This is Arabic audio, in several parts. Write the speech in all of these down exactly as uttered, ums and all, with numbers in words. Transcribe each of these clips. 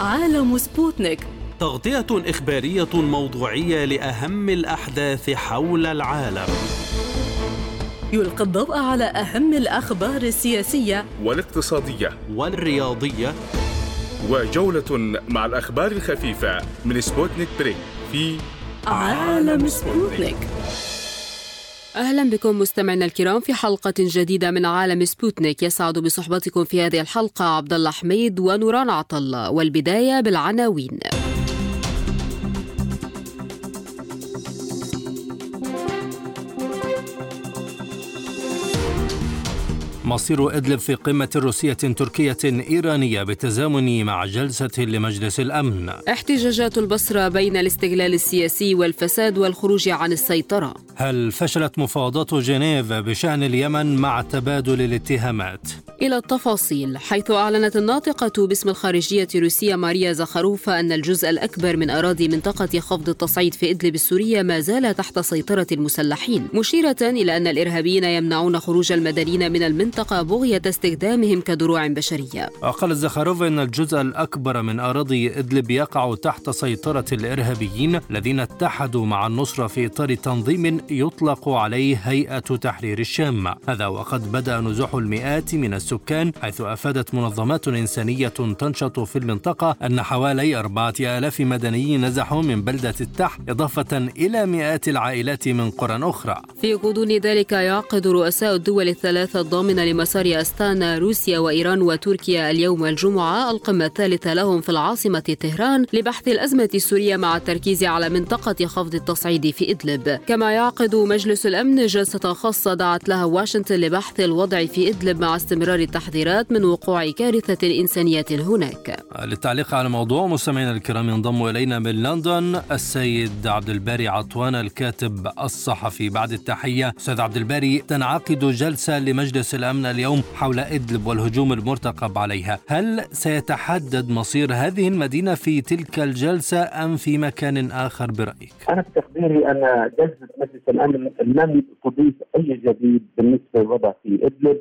عالم سبوتنيك، تغطية إخبارية موضوعية لأهم الأحداث حول العالم. يلقي الضوء على أهم الأخبار السياسية والاقتصادية والرياضية، وجولة مع الأخبار الخفيفة من سبوتنيك بريك في عالم سبوتنيك. أهلا بكم مستمعينا الكرام في حلقة جديدة من عالم سبوتنيك. يسعد بصحبتكم في هذه الحلقة عبد الله حميد ونوران عطلة، والبداية بالعناوين. مصير إدلب في قمة روسية تركية إيرانية بالتزامن مع جلسة لمجلس الأمن. احتجاجات البصرة بين الاستغلال السياسي والفساد والخروج عن السيطرة. هل فشلت مفاوضات جنيف بشأن اليمن مع تبادل الاتهامات؟ إلى التفاصيل، حيث أعلنت الناطقة باسم الخارجية الروسية ماريا زخاروفا أن الجزء الأكبر من أراضي منطقة خفض التصعيد في إدلب السورية ما زال تحت سيطرة المسلحين، مشيرة إلى أن الإرهابيين يمنعون خروج المدنيين من المنطقة بغية استخدامهم كدروع بشرية. قالت زخاروفا أن الجزء الأكبر من أراضي إدلب يقع تحت سيطرة الإرهابيين الذين اتحدوا مع النصرة في إطار تنظيم يطلق عليه هيئة تحرير الشام. هذا وقد بدأ نزوح المئات من السكان، حيث أفادت منظمات إنسانية تنشط في المنطقة أن حوالي أربعة آلاف مدني نزحوا من بلدة التح، إضافة إلى مئات العائلات من قرى أخرى. في غضون ذلك يعقد رؤساء الدول الثلاثة الضامنة لمسار أستانا روسيا وإيران وتركيا اليوم الجمعة القمة الثالثة لهم في العاصمة طهران لبحث الأزمة السورية مع التركيز على منطقة خفض التصعيد في إدلب. كما يعقد مجلس الأمن جلسة خاصة دعت لها واشنطن لبحث الوضع في إدلب مع استمرار التحذيرات من وقوع كارثة إنسانية هناك. للتعليق على الموضوع مستمعينا الكرام ينضم إلينا من لندن السيد عبد الباري عطوان الكاتب الصحفي. بعد التحية أستاذ عبد الباري، تنعقد جلسة لمجلس الأمن اليوم حول إدلب والهجوم المرتقب عليها. هل سيتحدد مصير هذه المدينة في تلك الجلسة أم في مكان آخر برأيك؟ أنا في تقديري أن جلسة مجلس الأمن لن تضيف أي جديد بالنسبة للوضع في إدلب.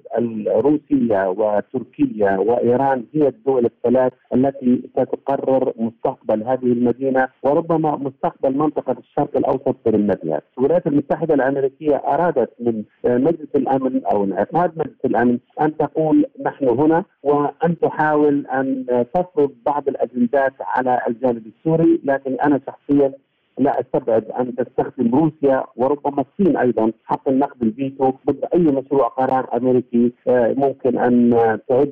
روسيا وتركيا وإيران هي الدول الثلاث التي ستقرر مستقبل هذه المدينة وربما مستقبل منطقة الشرق الأوسط في المدينة. الولايات المتحدة الأمريكية أرادت من مجلس الأمن أو انعقاد مجلس الأمن أن تقول نحن هنا، وأن تحاول أن تفرض بعض الأجندات على الجانب السوري، لكن أنا شخصيا لا أستبعد أن تستخدم روسيا وربما الصين أيضا حق النقد الفيتو ضد أي مشروع قرار أمريكي ممكن أن تعد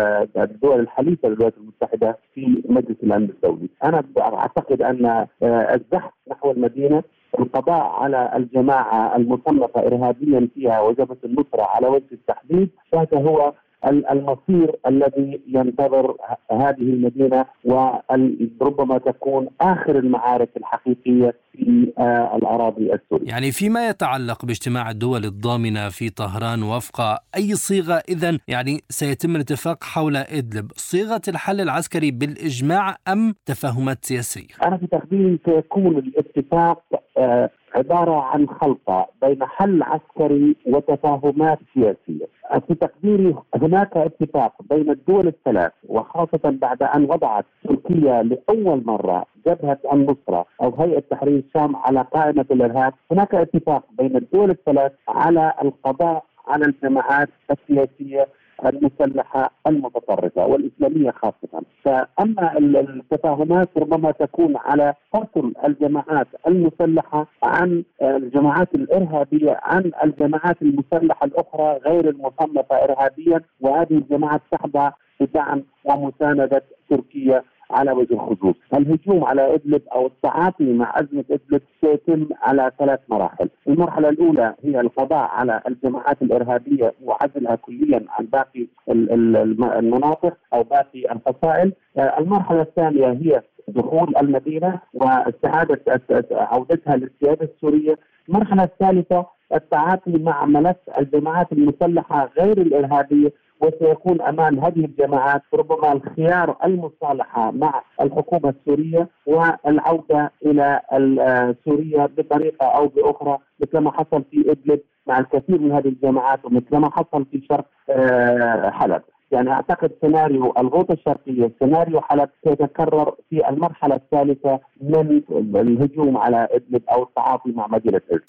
الدول الحليفة للولايات المتحدة في مجلس الأمن الدولي. أنا أعتقد أن الزحف نحو المدينة، القضاء على الجماعة المصنفة إرهابيا فيها وجبهة النصرة على وجه التحديد، هذا هو المصير الذي ينتظر هذه المدينة، وربما تكون آخر المعارك الحقيقية في الأراضي السورية. يعني فيما يتعلق باجتماع الدول الضامنة في طهران وفق أي صيغة إذن يعني سيتم الاتفاق حول إدلب، صيغة الحل العسكري بالإجماع أم تفاهمات سياسية؟ أنا في تقديري سيكون الاتفاق عبارة عن خلطة بين حل عسكري وتفاهمات سياسية. في تقديري هناك اتفاق بين الدول الثلاث، وخاصة بعد أن وضعت تركيا لأول مرة جبهة النصرة أو هيئة تحرير الشام على قائمة الإرهاب. هناك اتفاق بين الدول الثلاث على القضاء على الجماعات السياسية المسلحة المتطرفة والإسلامية خاصة. فأما التفاهمات ربما تكون على فصل الجماعات المسلحة عن الجماعات الإرهابية عن الجماعات المسلحة الأخرى غير المصنفة إرهابيا، وهذه الجماعات تخضع بدعم ومساندة تركيا على وجه الخصوص. الهجوم على إدلب أو التعاطي مع أزمة إدلب سيتم على ثلاث مراحل. المرحلة الأولى هي القضاء على الجماعات الإرهابية وعزلها كليا عن باقي المناطق أو باقي الفصائل. المرحلة الثانية هي دخول المدينة واستعادة عودتها للسيادة السورية. المرحلة الثالثة التعاطي مع ملف الجماعات المسلحة غير الإرهابية، وسيكون أمام هذه الجماعات ربما الخيار المصالحة مع الحكومة السورية والعودة إلى سوريا بطريقة أو بأخرى، مثل ما حصل في إدلب مع الكثير من هذه الجماعات ومثل ما حصل في شرق حلب. يعني أعتقد سيناريو الغوطة الشرقية سيناريو حلب سيتكرر في المرحلة الثالثة من الهجوم على إدلب أو التعاطي مع مدينة إدلب.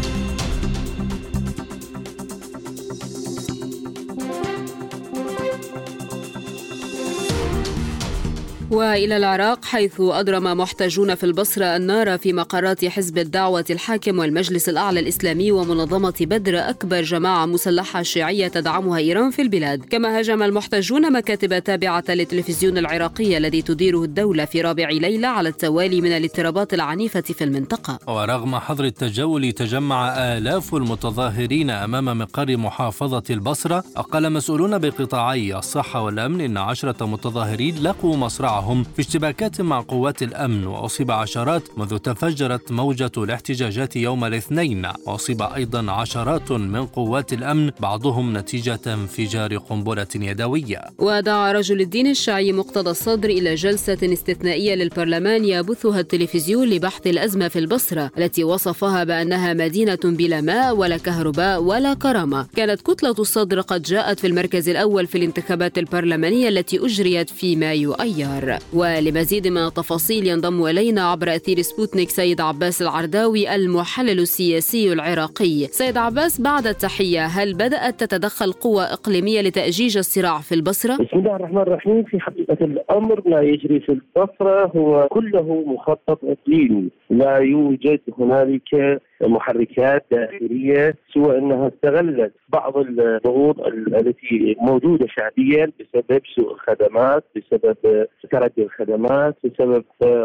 وإلى العراق، حيث أضرم محتجون في البصرة النار في مقرات حزب الدعوة الحاكم والمجلس الأعلى الإسلامي ومنظمة بدر، أكبر جماعة مسلحة شيعية تدعمها إيران في البلاد. كما هاجم المحتجون مكاتب تابعة للتلفزيون العراقي الذي تديره الدولة في رابع ليلة على التوالي من الاضطرابات العنيفة في المنطقة. ورغم حظر التجول تجمع آلاف المتظاهرين أمام مقر محافظة البصرة. أقل مسؤولون بقطاعي الصحة والأمن إن عشرة متظاهرين لقوا مصرعهم في اشتباكات مع قوات الأمن، وأصيب عشرات منذ تفجرت موجة الاحتجاجات يوم الاثنين، وأصيب أيضا عشرات من قوات الأمن بعضهم نتيجة انفجار قنبلة يدوية. ودعا رجل الدين الشيعي مقتدى الصدر إلى جلسة استثنائية للبرلمان يبثها التلفزيون لبحث الأزمة في البصرة التي وصفها بأنها مدينة بلا ماء ولا كهرباء ولا كرامة. كانت كتلة الصدر قد جاءت في المركز الأول في الانتخابات البرلمانية التي أجريت في مايو أيار. ولمزيد من التفاصيل ينضم إلينا عبر أثير سبوتنيك سيد عباس العرداوي المحلل السياسي العراقي. سيد عباس، بعد التحية، هل بدأت تتدخل قوى إقليمية لتأجيج الصراع في البصرة؟ بسم الله الرحمن الرحيم. في حقيقة الأمر ما يجري في البصرة هو كله مخطط إقليمي، لا يوجد هنالك محركات داخلية سوى أنها استغلت بعض الضغوط التي موجودة شعبيا بسبب سوء الخدمات، بسبب تردي الخدمات، بسبب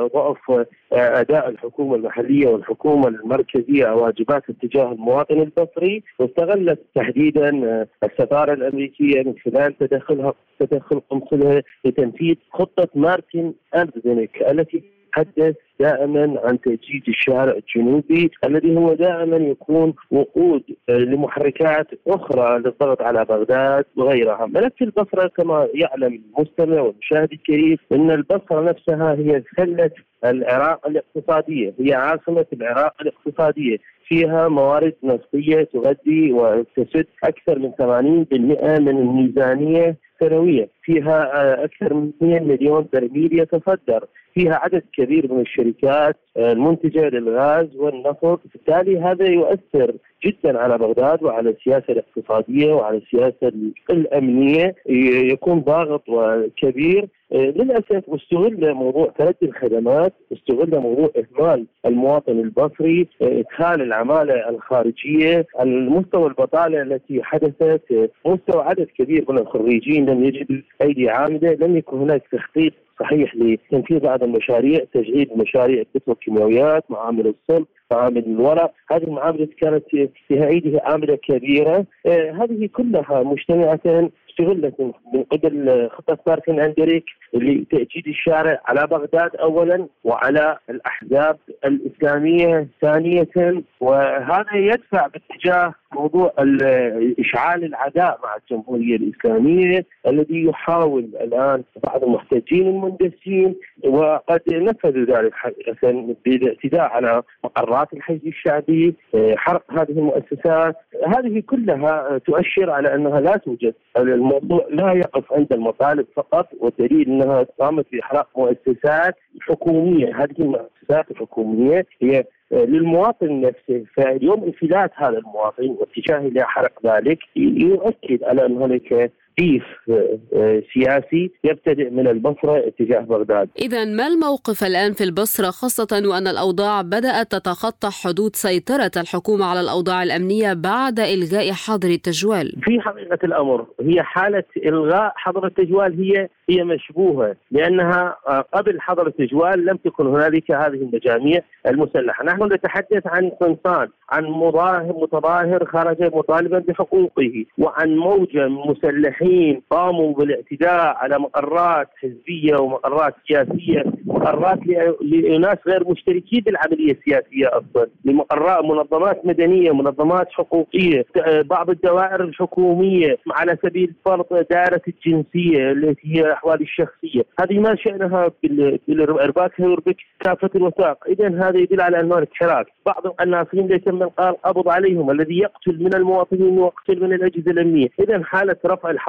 ضعف أداء الحكومة المحلية والحكومة المركزية واجباتها تجاه المواطن البصري، واستغلت تحديدا السفارة الأمريكية من خلال تدخلها تدخل قنصلها لتنفيذ خطة مارتن أردنيك التي تحدث دائما عن تأجيج الشارع الجنوبي الذي هو دائما يكون وقود لمحركات أخرى للضغط على بغداد وغيرها. ملف البصرة كما يعلم المستمع والمشاهد الكريم أن البصرة نفسها هي سلة العراق الاقتصادية، هي عاصمة العراق الاقتصادية، فيها موارد نفطية تغذي وتسد أكثر من ثمانين بالمئة من الميزانية سنويا، فيها أكثر من اثنين مليون برميل يتصدر، فيها عدد كبير من الشركات المنتجة للغاز والنفط. بالتالي هذا يؤثر جدا على بغداد وعلى السياسة الاقتصادية وعلى السياسة الأمنية، يكون ضاغط وكبير. للأسف استغل موضوع تردي الخدمات، استغل موضوع إهمال المواطن البصري، إدخال العمالة الخارجية، المستوى البطالة التي حدثت، مستوى عدد كبير من الخريجين لم يجدوا أيدي عاملة، لم يكن هناك تخطيط صحيح لتنفيذ بعض المشاريع، تشغيل مشاريع البتروكيماويات، معامل الصلب، معامل الورق. هذه المعامل كانت فيها أيدي عاملة كبيرة. آه هذه كلها مجتمعة استغلت من قبل خطة مارتن أندريك لتأجيج الشارع على بغداد أولا وعلى الأحزاب الإسلامية ثانية، وهذا يدفع باتجاه موضوع إشعال العداء مع الجمهورية الإسلامية الذي يحاول الآن بعض المحتجين المندسين، وقد نفذوا ذلك حقيقة بالاعتداء على مقرات الحشد الشعبي، حرق هذه المؤسسات. هذه كلها تؤشر على أنها لا توجد، الموضوع لا يقف عند المطالب فقط، والدليل أنها قامت بإحراق مؤسسات حكومية. هذه المؤسسات الحكومية هي للمواطن نفسه، فاليوم انفلات هذا المواطن واتجاهه إلى حرق ذلك يؤكد على أن هناك كيف سياسي يبتدئ من البصرة اتجاه بغداد. إذن ما الموقف الآن في البصرة، خاصة وأن الأوضاع بدأت تتخطى حدود سيطرة الحكومة على الأوضاع الأمنية بعد إلغاء حظر التجوال؟ في حقيقة الأمر هي حالة إلغاء حظر التجوال هي هي مشبوهة، لأنها قبل حظر التجوال لم تكن هنالك هذه المجاميع المسلحة. نحن نتحدث عن قنصان، عن مظاهر متظاهر خرج مطالبا بحقوقه، وعن موجة مسلحين قاموا بالاعتداء على مقرات حزبية ومقرات سياسية، مقرات لناس غير مشتركين بالعملية السياسية أصلا، لمقرات منظمات مدنية، منظمات حقوقية، بعض الدوائر الحكومية، على سبيل الفرض دائرة الجنسية التي هي أحوال الشخصية. هذه ما شأنها بالإرباك يربك كافة الوثائق. إذن هذا يدل على أنه حراك. بعض الناصرين ليس من قال قبض عليهم، الذي يقتل من المواطنين ويقتل من الأجهزة الأمنية. إذن حالة رفع الحظر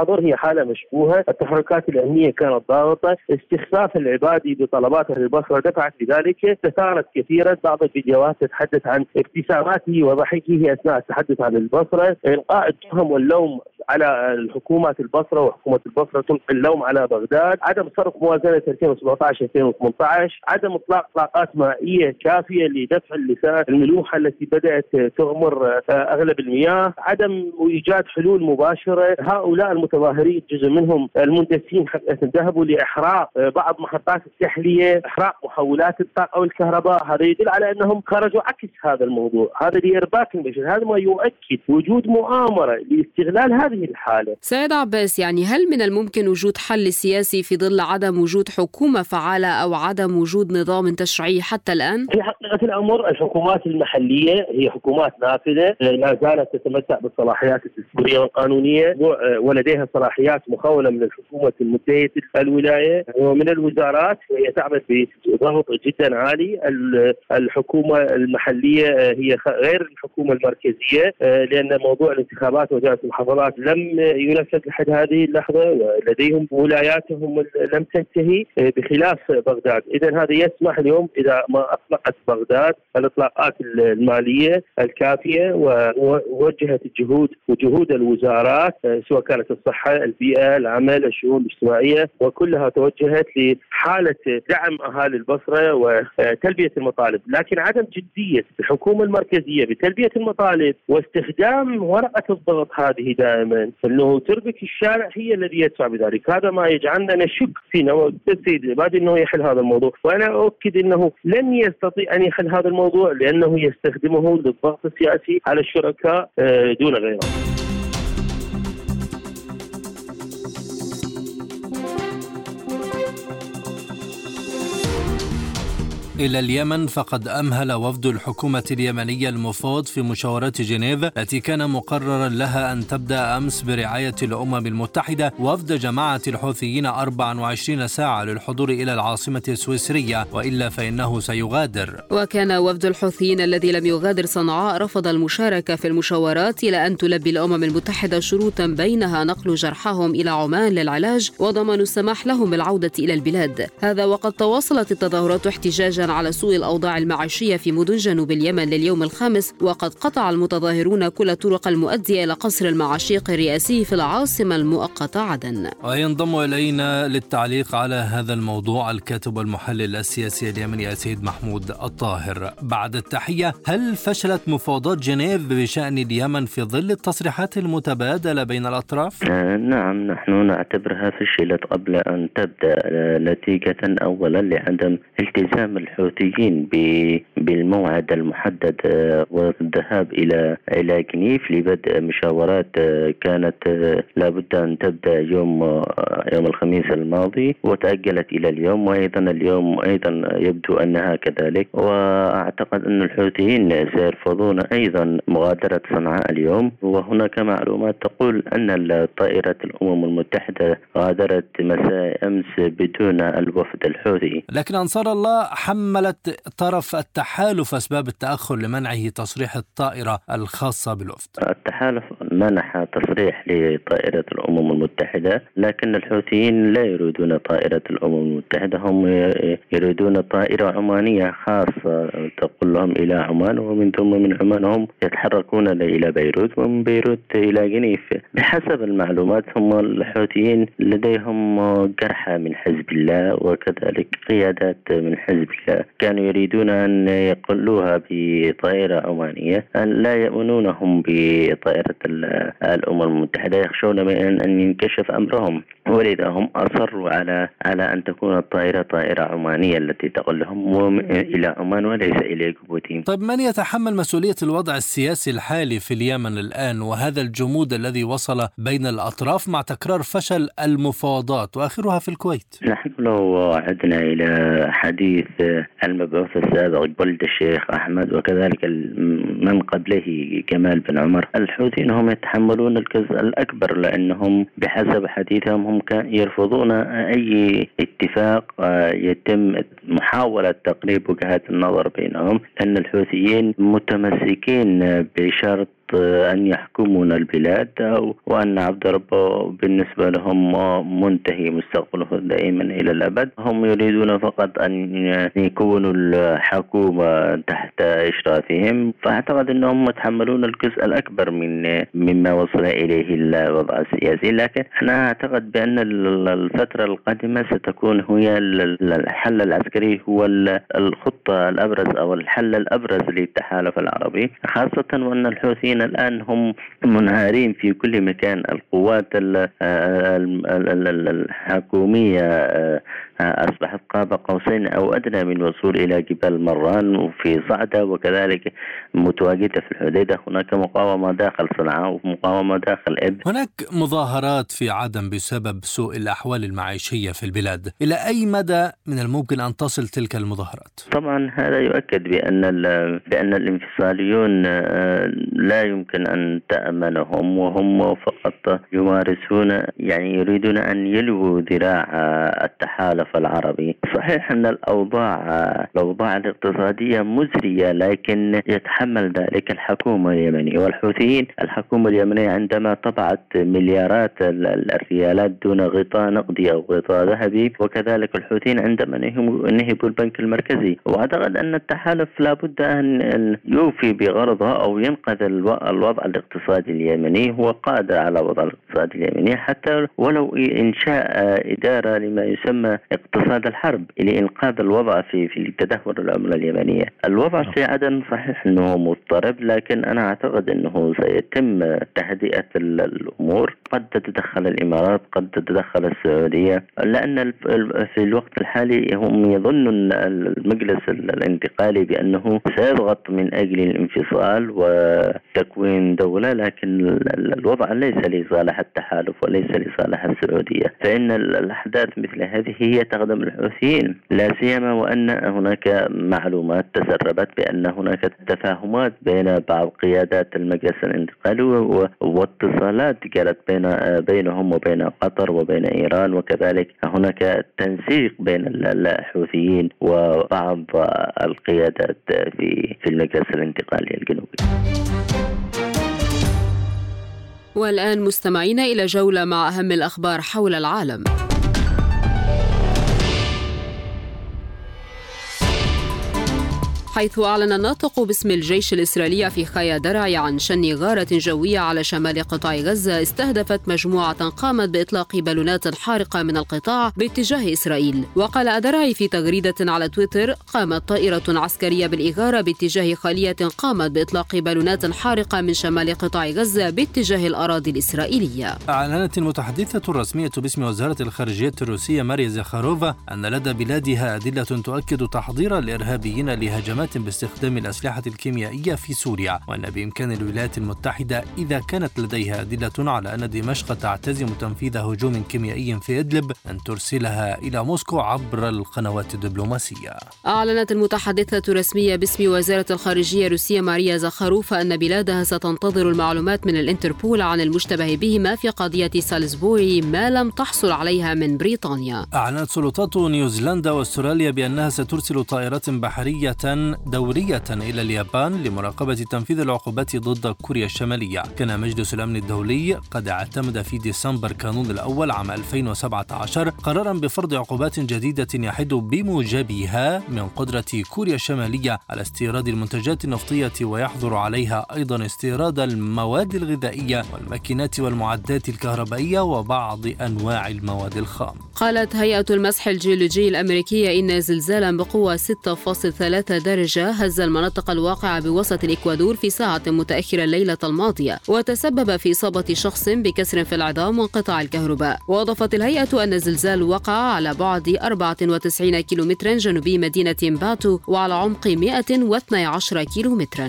الحظر هي حالة مشبوهة. التحركات الأمنية كانت ضاغطة، استخفاف العبادي بطلبات أهل البصرة دفعت لذلك. تثارت كثيرا بعض الفيديوهات تتحدث عن ابتساماته وضحكه أثناء التحدث عن البصرة، إلقاء التهم واللوم على الحكومات البصرة، وحكومة البصرة تلقي اللوم على بغداد، عدم صرف موازنة ألفين وسبعة عشر ألفين وثمانية عشر، عدم إطلاق طاقات مائية كافية لدفع اللسان الملوحة التي بدأت تغمر أغلب المياه، عدم إيجاد حلول مباشرة. هؤلاء المتظاهرين جزء منهم المندسين ذهبوا لإحراق بعض محطات التحلية، إحراق محولات الطاقة والكهرباء. هذا يدل على أنهم خرجوا عكس هذا الموضوع، هذا لإرباك البشر. هذا ما يؤكد وجود مؤامرة لاستغلال هذه الحالة. سيد عباس، يعني هل من الممكن وجود حل سياسي في ظل عدم وجود حكومة فعالة أو عدم وجود نظام تشريعي حتى الآن؟ في حقيقة الأمر الحكومات المحلية هي حكومات نافذة، لا زالت تتمتع بالصلاحيات الدستورية والقانونية، ولديها صلاحيات مخولة من الحكومة المتحدة الولاية ومن الوزارات، وهي تعمل بضغط جدا عالي. الحكومة المحلية هي غير الحكومة المركزية، لأن موضوع الانتخابات وجهة المحافظات لم ينفذ لحد هذه اللحظة، ولديهم ولاياتهم لم تنتهي بخلاف بغداد. إذن هذا يسمح اليوم إذا ما أطلقت بغداد الإطلاقات المالية الكافية ووجهت الجهود وجهود الوزارات سواء كانت الصحة، البيئة، العمل، الشؤون الاجتماعية، وكلها توجهت لحالة دعم أهالي البصرة وتلبية المطالب. لكن عدم جدية الحكومة المركزية بتلبية المطالب واستخدام ورقة الضغط هذه دائما أنه تربك الشارع هي الذي يدفع بذلك. هذا ما يجعلنا نشك في نوع السيد العبادي أنه يحل هذا الموضوع، وأنا أؤكد أنه لن يستطيع أن يحل هذا الموضوع لأنه يستخدمه للضغط السياسي على الشركاء دون غيره. إلى اليمن، فقد أمهل وفد الحكومة اليمنية المفوض في مشاورات جنيف التي كان مقررا لها أن تبدأ أمس برعاية الأمم المتحدة وفد جماعة الحوثيين أربع وعشرين ساعة للحضور إلى العاصمة السويسرية، وإلا فإنه سيغادر. وكان وفد الحوثيين الذي لم يغادر صنعاء رفض المشاركة في المشاورات إلى أن تلبي الأمم المتحدة شروطا بينها نقل جرحاهم إلى عمان للعلاج وضمان السماح لهم بالعودة إلى البلاد. هذا وقد تواصلت التظاهرات احتجاجا على سوء الأوضاع المعيشية في مدن جنوب اليمن لليوم الخامس، وقد قطع المتظاهرون كل الطرق المؤدية إلى قصر المعاشيق الرئاسي في العاصمة المؤقتة عدن. وينضم إلينا للتعليق على هذا الموضوع الكاتب والمحلل السياسي اليمني السيد محمود الطاهر. بعد التحية، هل فشلت مفاوضات جنيف بشأن اليمن في ظل التصريحات المتبادلة بين الأطراف؟ آه نعم، نحن نعتبرها فشلت قبل أن تبدأ، نتيجة أولا لعدم التزام الحوثيين بالموعد المحدد والذهاب إلى إلى جنيف لبدء مشاورات كانت لابد أن تبدأ يوم يوم الخميس الماضي وتأجلت إلى اليوم، وأيضا اليوم أيضا يبدو أنها كذلك. وأعتقد أن الحوثيين سيرفضون أيضا مغادرة صنعاء اليوم. وهناك معلومات تقول أن طائرة الأمم المتحدة غادرت مساء أمس بدون الوفد الحوثي. لكن أنصار الله حملت طرف التحالف أسباب التأخر لمنعه تصريح الطائرة الخاصة بالوفد. التحالف منح تصريح لطائرة الأمم المتحدة، لكن الحوثيين لا يريدون طائرة الأمم المتحدة، هم يريدون طائرة عمانية خاصة تقول لهم إلى عمان، ومن ثم من عمان هم يتحركون إلى بيروت، ومن بيروت إلى جنيف. بحسب المعلومات هم الحوثيين لديهم جرحى من حزب الله وكذلك قيادات من حزب الله كانوا يريدون أن يقلوها بطائرة عمانية، أن لا يؤمنونهم بطائرة الأمم المتحدة، يخشون من أن ينكشف أمرهم، ولذا هم أصروا على على أن تكون الطائرة طائرة عمانية التي تقلهم إلى عمان وليس إلى جيبوتي. طيب، من يتحمل مسؤولية الوضع السياسي الحالي في اليمن الآن وهذا الجمود الذي وصل بين الأطراف مع تكرار فشل المفاوضات وآخرها في الكويت؟ نحن لو عدنا إلى حديث المبعوث السابق ولد الشيخ أحمد وكذلك من قبله كمال بن عمر، الحوثيين هم يتحملون الجزء الأكبر، لأنهم بحسب حديثهم هم يرفضون أي اتفاق يتم محاولة تقريب وجهات النظر بينهم، لأن الحوثيين متمسكين بشرط أن يحكمون البلاد وأن عبد ربه بالنسبة لهم منتهي مستقبله دائما إلى الأبد. هم يريدون فقط أن يكونوا الحكومة تحت إشرافهم، فأعتقد أنهم يتحملون الجزء الأكبر من مما وصل إليه الوضع السياسي. لكن أنا أعتقد بأن الفترة القادمة ستكون هي الحل العسكري هو الخطة الأبرز أو الحل الأبرز للتحالف العربي، خاصة وأن الحوثيين الآن هم منهارين في كل مكان. القوات الحكومية أصبحت قاب قوسين أو أدنى من الوصول إلى جبال مران وفي صعدة، وكذلك متواجدة في الحديدة. هناك مقاومة داخل صنعاء ومقاومة داخل إب. هناك مظاهرات في عدن بسبب سوء الأحوال المعيشية في البلاد، إلى أي مدى من الممكن أن تصل تلك المظاهرات؟ طبعا هذا يؤكد بأن بأن الانفصاليون لا يمكن أن تأمنهم، وهم فقط يمارسون يعني يريدون أن يلووا ذراع التحالف العربي. صحيح أن الأوضاع الأوضاع الاقتصادية مزرية، لكن يتحمل ذلك الحكومة اليمنية والحوثيين. الحكومة اليمنية عندما طبعت مليارات الريالات دون غطاء نقدي أو غطاء ذهبي، وكذلك الحوثيين عندما نهبوا البنك المركزي. وأعتقد أن التحالف لابد أن يوفي بغرضه أو ينقذ الوضع الاقتصادي اليمني. هو قادر على وضع الاقتصاد اليمني حتى ولو إنشاء إدارة لما يسمى اقتصاد الحرب لإنقاذ الوضع في في تدهور العملة اليمنية. الوضع في عدن صحيح أنه مضطرب، لكن أنا أعتقد أنه سيتم تهدئة الأمور. قد تتدخل الإمارات، قد تتدخل السعودية، لأن في الوقت الحالي هم يظنون المجلس الانتقالي بأنه سيضغط من أجل الانفصال وتكوين دولة، لكن الوضع ليس لصالح التحالف وليس لصالح السعودية. فإن الأحداث مثل هذه هي تخدم الحوثيين، لا سيما وأن هناك معلومات تسربت بأن هناك تفاهمات بين بعض قيادات المجلس الانتقالي واتصالات جرت بين بينهم وبين قطر وبين إيران، وكذلك هناك تنسيق بين الحوثيين وبعض القيادات في في المجلس الانتقالي الجنوبي. والآن مستمعين إلى جولة مع أهم الأخبار حول العالم. حيث أعلن الناطق باسم الجيش الإسرائيلي أفيخاي درعي عن شن غارة جوية على شمال قطاع غزة استهدفت مجموعة قامت بإطلاق بالونات حارقة من القطاع باتجاه إسرائيل. وقال درعي في تغريدة على تويتر: قامت طائرة عسكرية بالإغارة باتجاه خلية قامت بإطلاق بالونات حارقة من شمال قطاع غزة باتجاه الأراضي الإسرائيلية. أعلنت المتحدثة الرسمية باسم وزارة الخارجية الروسية ماريا زخاروفا أن لدى بلادها أدلة تؤكد تحضير الإرهابيين لهجمات باستخدام الأسلحة الكيميائية في سوريا، وأن بإمكان الولايات المتحدة إذا كانت لديها أدلة على أن دمشق تعتزم تنفيذ هجوم كيميائي في إدلب أن ترسلها إلى موسكو عبر القنوات الدبلوماسية. أعلنت المتحدثة الرسمية باسم وزارة الخارجية الروسية ماريا زخاروفا أن بلادها ستنتظر المعلومات من الانتربول عن المشتبه بهما في قضية سالزبوري ما لم تحصل عليها من بريطانيا. أعلنت سلطات نيوزيلندا واستراليا بأنها سترسل طائرات بحرية دورية إلى اليابان لمراقبة تنفيذ العقوبات ضد كوريا الشمالية. كان مجلس الأمن الدولي قد اعتمد في ديسمبر كانون الأول عام ألفين وسبعة عشر قرارا بفرض عقوبات جديدة يحد بموجبها من قدرة كوريا الشمالية على استيراد المنتجات النفطية، ويحظر عليها أيضا استيراد المواد الغذائية والماكينات والمعدات الكهربائية وبعض أنواع المواد الخام. قالت هيئة المسح الجيولوجي الأمريكية إن زلزالا بقوة ستة فاصلة ثلاثة درجة هز المناطق الواقعة بوسط الإكوادور في ساعة متأخرة الليلة الماضية، وتسبب في إصابة شخص بكسر في العظام وانقطاع الكهرباء. وأضافت الهيئة أن الزلزال وقع على بعد أربعة وتسعين كيلومترا جنوبي مدينة باتو وعلى عمق مئة واثني عشر كيلومترا.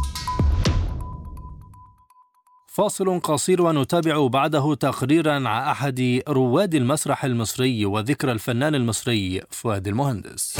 فاصل قصير ونتابع بعده تقريرا عن أحد رواد المسرح المصري وذكرى الفنان المصري فؤاد المهندس.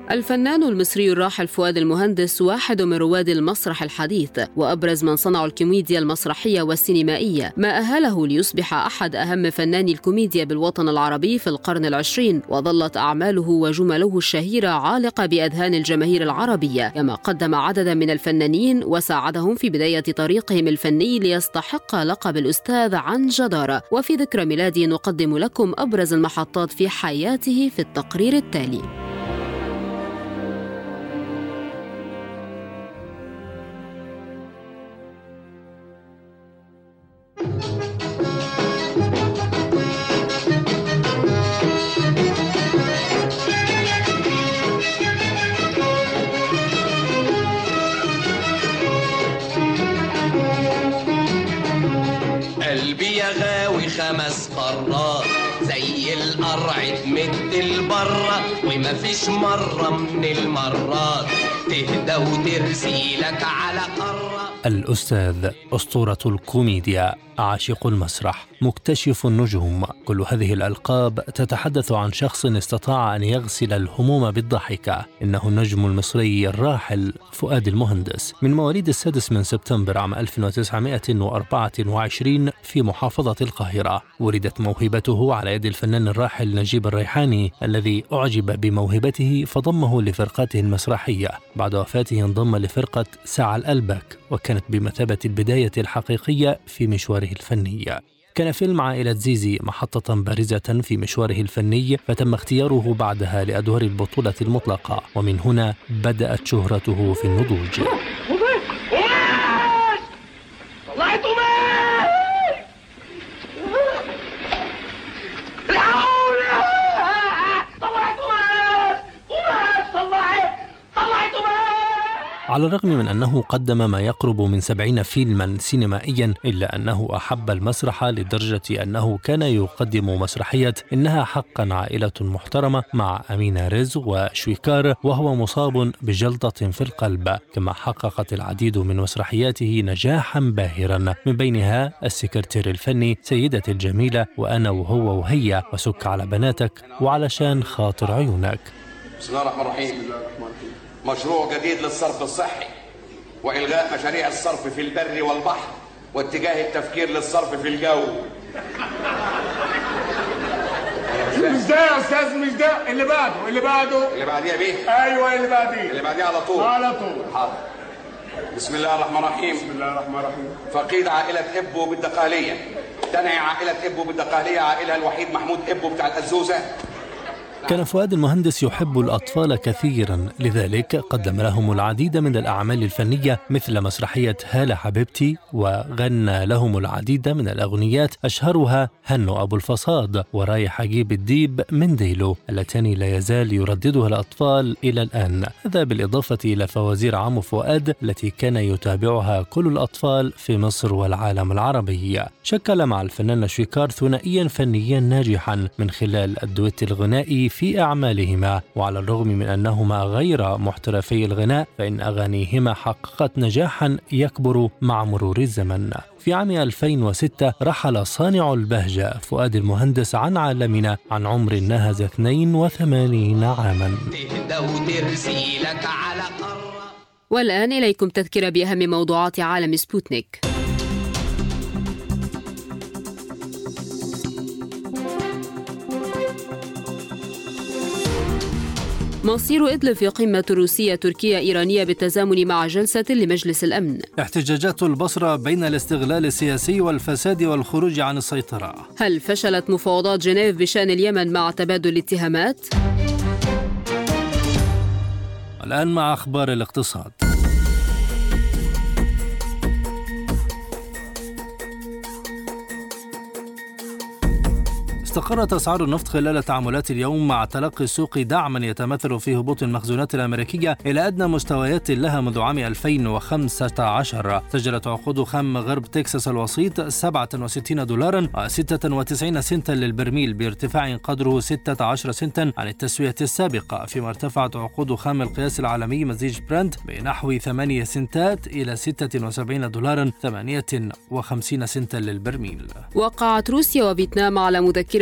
الفنان المصري الراحل فؤاد المهندس واحد من رواد المسرح الحديث وأبرز من صنعوا الكوميديا المسرحية والسينمائية، ما أهله ليصبح أحد أهم فناني الكوميديا بالوطن العربي في القرن العشرين، وظلت أعماله وجمله الشهيرة عالقة بأذهان الجماهير العربية، كما قدم عددا من الفنانين وساعدهم في بداية طريقهم الفني ليستحق لقب الأستاذ عن جدارة. وفي ذكرى ميلاده نقدم لكم أبرز المحطات في حياته في التقرير التالي. قلبي يا غاوي خمس مرات زي القرع تمد البرة، وما فيش مرة من المرات تهدى وترسي لك على قرة. الأستاذ أسطورة الكوميديا، عاشق المسرح، مكتشف النجوم، كل هذه الألقاب تتحدث عن شخص استطاع أن يغسل الهموم بالضحكة. إنه النجم المصري الراحل فؤاد المهندس، من مواليد السادس من سبتمبر عام ألف وتسعمائة وأربعة وعشرين في محافظة القاهرة. ولدت موهبته على يد الفنان الراحل نجيب الريحاني، الذي أعجب بموهبته فضمه لفرقته المسرحية. بعد وفاته انضم لفرقة ساعة الألبك، وكانت بمثابة البداية الحقيقية في مشواره الفني. كان فيلم عائلة زيزي محطة بارزة في مشواره الفني، فتم اختياره بعدها لأدوار البطولة المطلقة، ومن هنا بدأت شهرته في النضوج. على الرغم من أنه قدم ما يقرب من سبعين فيلما سينمائيا، إلا أنه أحب المسرح لدرجة أنه كان يقدم مسرحية إنها حقا عائلة محترمة مع أمينة رزق وشويكار وهو مصاب بجلطة في القلب، كما حققت العديد من مسرحياته نجاحا باهرا، من بينها السكرتير الفني، سيدتي الجميلة، وأنا وهو وهي، وسك على بناتك، وعلشان خاطر عيونك. بسم الله الرحمن الرحيم. مشروع جديد للصرف الصحي وإلغاء مشاريع الصرف في البر والبحر واتجاه التفكير للصرف في الجو. مش ده يا أستاذ، مش ده. اللي بعده اللي بعده اللي بعديها بيه؟ أيوة اللي بعديه اللي بعديها على طول على طول. حاضر. بسم الله الرحمن الرحيم. بسم الله الرحمن الرحيم. فقيد عائلة إبو بالدقهلية تنعي عائلة إبو بالدقهلية عائلها الوحيد محمود إبو بتاع الأزوزة. كان فؤاد المهندس يحب الأطفال كثيرا، لذلك قدم لهم العديد من الأعمال الفنية مثل مسرحية هالة حبيبتي، وغنى لهم العديد من الأغنيات أشهرها هنو أبو الفصاد ورايح أجيب الديب من ديلو، اللتان لا يزال يرددها الأطفال إلى الآن. هذا بالإضافة إلى فوازير عمو فؤاد التي كان يتابعها كل الأطفال في مصر والعالم العربي. شكل مع الفنان شويكار ثنائيا فنيا ناجحا من خلال الدويت الغنائي في أعمالهما، وعلى الرغم من أنهما غير محترفي الغناء فإن أغانيهما حققت نجاحا يكبر مع مرور الزمن. في عام ألفين وستة رحل صانع البهجة فؤاد المهندس عن عالمنا عن عمر ناهز اثنين وثمانين عاما. والآن إليكم تذكرة بأهم موضوعات عالم سبوتنيك. مصير إدلب في قمة روسية تركية إيرانية بالتزامن مع جلسة لمجلس الأمن. احتجاجات البصرة بين الاستغلال السياسي والفساد والخروج عن السيطرة. هل فشلت مفاوضات جنيف بشأن اليمن مع تبادل الاتهامات؟ الآن مع أخبار الاقتصاد. استقرت أسعار النفط خلال تعاملات اليوم مع تلقي السوق دعما يتمثل في هبوط المخزونات الأمريكية إلى أدنى مستويات لها منذ عام ألفين وخمسة عشر. سجلت عقود خام غرب تكساس الوسيط سبعة وستين دولارا وستة وتسعين سنتا للبرميل بارتفاع قدره ستة عشر سنتا عن التسوية السابقة، فيما ارتفعت عقود خام القياس العالمي مزيج برنت بنحو ثمانية سنتات إلى ستة وسبعين دولارا ثمانية وخمسين سنتا للبرميل. وقعت روسيا وفيتنام على مذكرة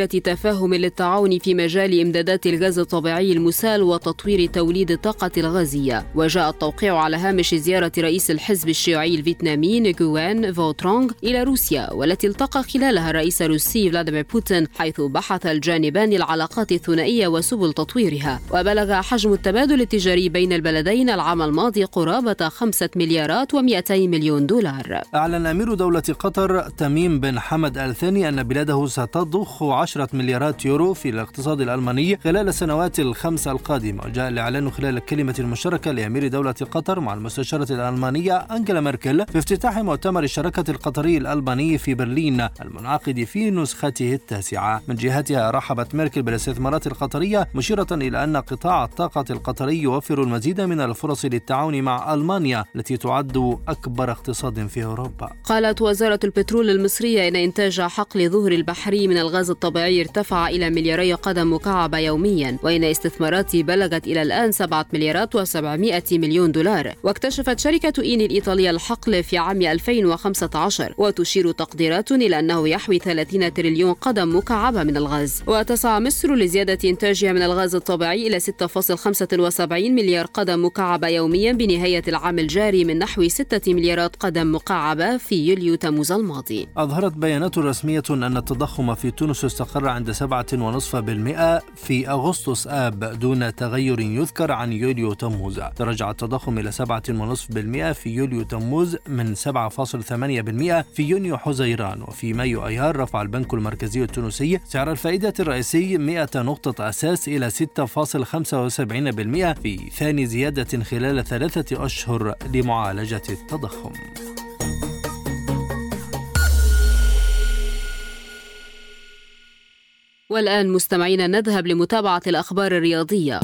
وتذكرة تفاهم للتعاون في مجال إمدادات الغاز الطبيعي المسال وتطوير توليد الطاقة الغازية. وجاء التوقيع على هامش زيارة رئيس الحزب الشيوعي الفيتنامي نغوين فو ترونغ إلى روسيا، والتي التقى خلالها الرئيس الروسي فلاديمير بوتين، حيث بحث الجانبان العلاقات الثنائية وسبل تطويرها. وبلغ حجم التبادل التجاري بين البلدين العام الماضي قرابة خمسة مليارات ومئتي مليون دولار. أعلن أمير دولة قطر تميم بن حمد آل ثاني أن بلاده ستضخ عشرة مليارات يورو في الاقتصاد الألماني خلال السنوات الخمس القادمة. وجاء الإعلان خلال الكلمة المشتركة لأمير دولة قطر مع المستشارة الألمانية أنجيلا ميركل في افتتاح مؤتمر الشراكة القطري الألماني في برلين المنعقد في نسخته التاسعة. من جهتها رحبت ميركل بالاستثمارات القطرية، مشيرة إلى أن قطاع الطاقة القطري يوفر المزيد من الفرص للتعاون مع ألمانيا التي تعد أكبر اقتصاد في أوروبا. قالت وزارة البترول المصرية إن إنتاج حقل ظهر البحري من الغاز الطبيعي ارتفع إلى ملياري قدم مكعبة يوميا، وإن استثمارات بلغت إلى الآن سبعة مليارات وسبعمائة مليون دولار. واكتشفت شركة إيني الإيطالية الحقل في عام ألفين وخمسة عشر، وتشير تقديرات إلى أنه يحوي ثلاثين تريليون قدم مكعبة من الغاز. وتسعى مصر لزيادة إنتاجها من الغاز الطبيعي إلى ستة فاصلة خمسة وسبعين مليار قدم مكعبة يوميا بنهاية العام الجاري من نحو ستة مليارات قدم مكعبة في يوليو تموز الماضي. أظهرت بيانات رسمية أن التضخم في تونس استقر عند سبعة فاصلة خمسة بالمئة في أغسطس آب دون تغير يذكر عن يوليو تموز. تراجع التضخم إلى سبعة فاصلة خمسة بالمئة في يوليو تموز من سبعة فاصلة ثمانية بالمئة في يونيو حزيران. وفي مايو أيار رفع البنك المركزي التونسي سعر الفائدة الرئيسي مئة نقطة أساس إلى ستة فاصلة خمسة وسبعين بالمئة في ثاني زيادة خلال ثلاثة أشهر لمعالجة التضخم. والآن مستمعينا نذهب لمتابعة الأخبار الرياضية،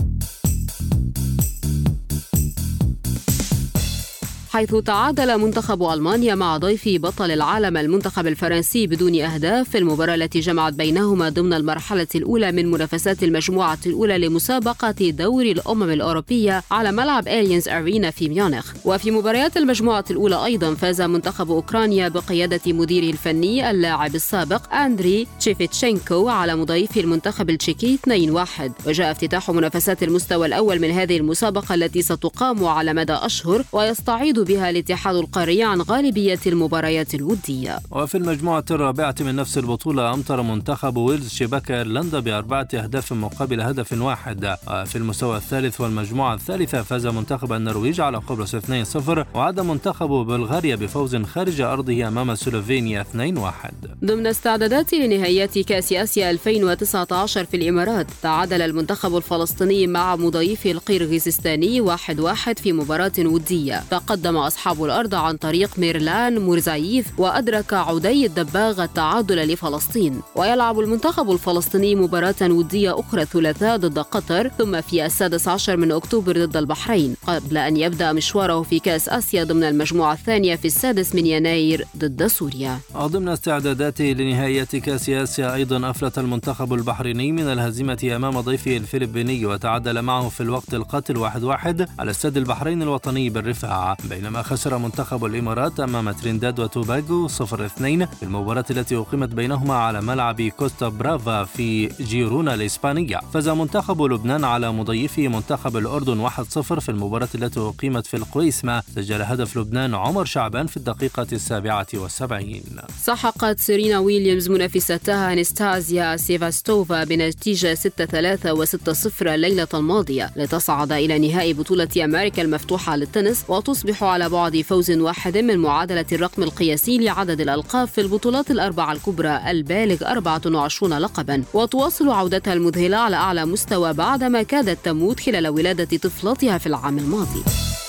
حيث تعادل منتخب ألمانيا مع ضيف بطل العالم المنتخب الفرنسي بدون أهداف في المباراة التي جمعت بينهما ضمن المرحلة الأولى من منافسات المجموعة الأولى لمسابقة دوري الأمم الأوروبية على ملعب أليانز أرينا في ميونخ. وفي مباريات المجموعة الأولى أيضا فاز منتخب أوكرانيا بقيادة مديره الفني اللاعب السابق أندري تشيفتشينكو على مضيف المنتخب التشيكي اثنين واحد. وجاء افتتاح منافسات المستوى الأول من هذه المسابقة التي ستقام على مدى أشهر ويستعيد بها الاتحاد القاري عن غالبية المباريات الودية. وفي المجموعة الرابعة من نفس البطولة أمطر منتخب ويلز شباك ايرلندا بأربعة أهداف مقابل هدف واحد. في المستوى الثالث والمجموعة الثالثة فاز منتخب النرويج على قبرص اثنين صفر، وعاد منتخب بلغاريا بفوز خارج أرضه أمام سلوفينيا اثنين واحد. ضمن استعدادات لنهائيات كأس آسيا ألفين وتسعة عشر في الإمارات، تعادل المنتخب الفلسطيني مع مضيفه القرغيزستاني واحد واحد في مباراة ودية. تقدم أصحاب الأرض عن طريق ميرلان مورزايف، وأدرك عدي الدباغ التعادل لفلسطين. ويلعب المنتخب الفلسطيني مباراة ودية أخرى الثلاثاء ضد قطر، ثم في السادس عشر من أكتوبر ضد البحرين، قبل أن يبدأ مشواره في كأس آسيا ضمن المجموعة الثانية في السادس من يناير ضد سوريا. ضمن استعداداته لنهائيات كأس آسيا أيضا أفلت المنتخب البحريني من الهزيمة أمام ضيفه الفلبيني، وتعادل معه في الوقت القاتل واحد واحد على استاد البحرين الوطني بالرفاعة، بينما خسر منتخب الإمارات أمام ترينداد وتوباغو صفر اثنين في المباراة التي أقيمت بينهما على ملعب كوستا برافا في جيرونا الإسبانية. فاز منتخب لبنان على مضيفه منتخب الأردن واحد صفر في المباراة التي أقيمت في القويسمة. سجل هدف لبنان عمر شعبان في الدقيقة السابعة والسبعين. سحقت سيرينا ويليامز منافستها أنستازيا سيفاستوفا بنتيجة ستة ثلاثة وستة صفر الليلة الماضية لتصعد إلى نهائي بطولة أمريكا المفتوحة للتنس، وتصبح على بعد فوز واحد من معادلة الرقم القياسي لعدد الألقاب في البطولات الأربعة الكبرى البالغ أربعة وعشرين لقبا، وتواصل عودتها المذهلة على أعلى مستوى بعدما كادت تموت خلال ولادة طفلتها في العام الماضي.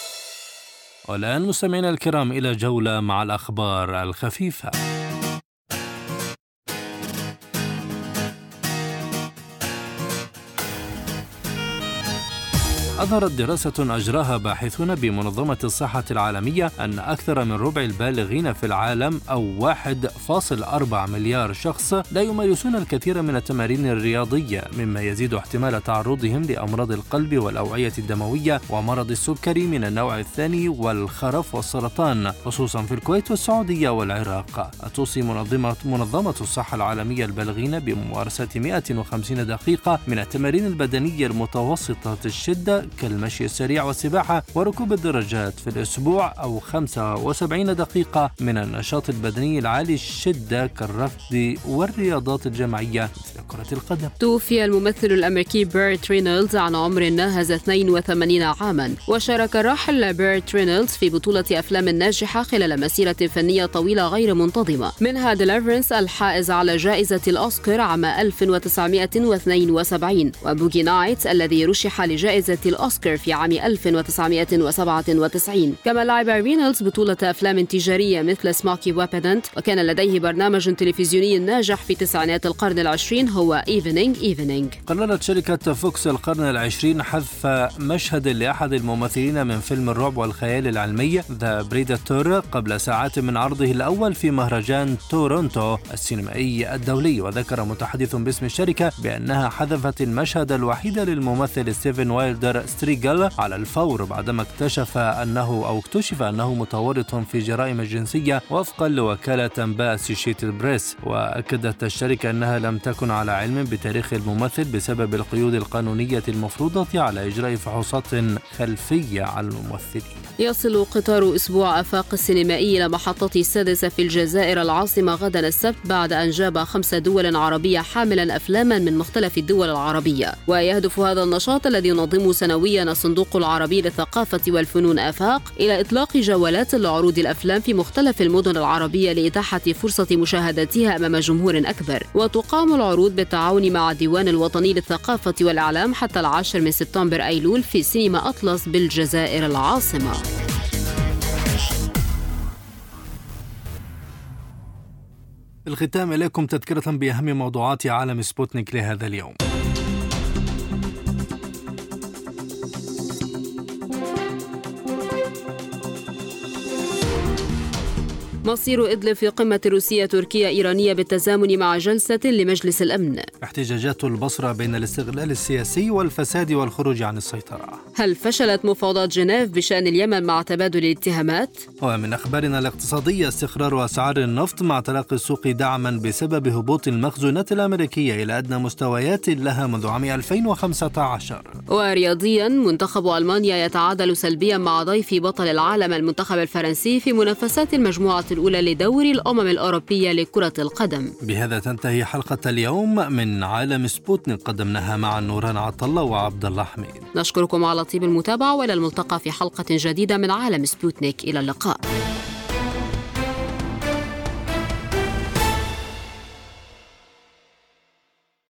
والآن مستمعينا الكرام إلى جولة مع الأخبار الخفيفة. أظهرت دراسة أجراها باحثون بمنظمة الصحة العالمية أن أكثر من ربع البالغين في العالم أو واحد فاصل أربعة مليار شخص لا يمارسون الكثير من التمارين الرياضية، مما يزيد احتمال تعرضهم لأمراض القلب والأوعية الدموية ومرض السكري من النوع الثاني والخرف والسرطان، خصوصا في الكويت والسعودية والعراق. توصي منظمة منظمة الصحة العالمية البالغين بممارسة مئة وخمسين دقيقة من التمارين البدنية المتوسطة الشدة كالمشي السريع والسباحة وركوب الدراجات في الأسبوع، أو خمسة وسبعين دقيقة من النشاط البدني العالي الشدة كالركض والرياضات الجماعية مثل كرة القدم. توفي الممثل الأمريكي بيرت رينولدز عن عمر ناهز اثنين وثمانين عاما، وشارك الراحل بيرت رينولدز في بطولة أفلام ناجحة خلال مسيرة فنية طويلة غير منتظمة، منها ديليفرنس الحائز على جائزة الأوسكار عام ألف وتسعمئة واثنين وسبعين، وبوغي نايتس الذي رشح لجائزة الأوسكار في عام ألف وتسعمئة وسبعة وتسعين. كما لعب رينولدز بطولة أفلام تجارية مثل سموكي وابيدنت، وكان لديه برنامج تلفزيوني ناجح في تسعينات القرن العشرين هو إيفنينج إيفنينج. قررت شركة فوكس القرن العشرين حذف مشهد لأحد الممثلين من فيلم الرعب والخيال العلمي ذا بريداتور قبل ساعات من عرضه الأول في مهرجان تورونتو السينمائي الدولي، وذكر متحدث باسم الشركة بأنها حذفت المشهد الوحيد للممثل ستيفن وايلدر ستريغل على الفور بعدما اكتشف أنه أو اكتشف أنه متورط في جرائم جنسية وفقا لوكالة أنباء أسوشيتد بريس. وأكدت الشركة أنها لم تكن على علم بتاريخ الممثل بسبب القيود القانونية المفروضة على إجراء فحوصات خلفية على الممثلين. يصل قطار أسبوع آفاق السينمائي إلى محطته السادسة في الجزائر العاصمة غدا السبت، بعد أن جاب خمس دول عربية حاملا أفلاما من مختلف الدول العربية. ويهدف هذا النشاط الذي ينظمه سنويا الصندوق العربي للثقافة والفنون آفاق إلى إطلاق جولات لعروض الأفلام في مختلف المدن العربية لإتاحة فرصة مشاهدتها أمام جمهور أكبر. وتقام العروض بالتعاون مع الديوان الوطني للثقافة والإعلام حتى العاشر من سبتمبر أيلول في سينما أطلس بالجزائر العاصمة. الختام إليكم تذكرة بأهم موضوعات عالم سبوتنيك لهذا اليوم. مصير إدلب في قمة روسية تركيا إيرانية بالتزامن مع جلسة لمجلس الأمن. احتجاجات البصرة بين الاستغلال السياسي والفساد والخروج عن السيطرة. هل فشلت مفاوضات جنيف بشأن اليمن مع تبادل الاتهامات؟ ومن أخبارنا الاقتصادية استقرار أسعار النفط مع تلقي السوق دعما بسبب هبوط المخزونات الأمريكية إلى أدنى مستويات لها منذ عام ألفين وخمسة عشر. ورياضيا منتخب ألمانيا يتعادل سلبيا مع ضيف بطل العالم المنتخب الفرنسي في منافسات المجموعة الأولى لدوري الأمم الأوروبية لكرة القدم. بهذا تنتهي حلقة اليوم من عالم سبوتنيك، قدمناها مع نوران عطلة وعبد الله حميد. نشكركم على طيب المتابعة، وإلى الملتقى في حلقة جديدة من عالم سبوتنيك. إلى اللقاء.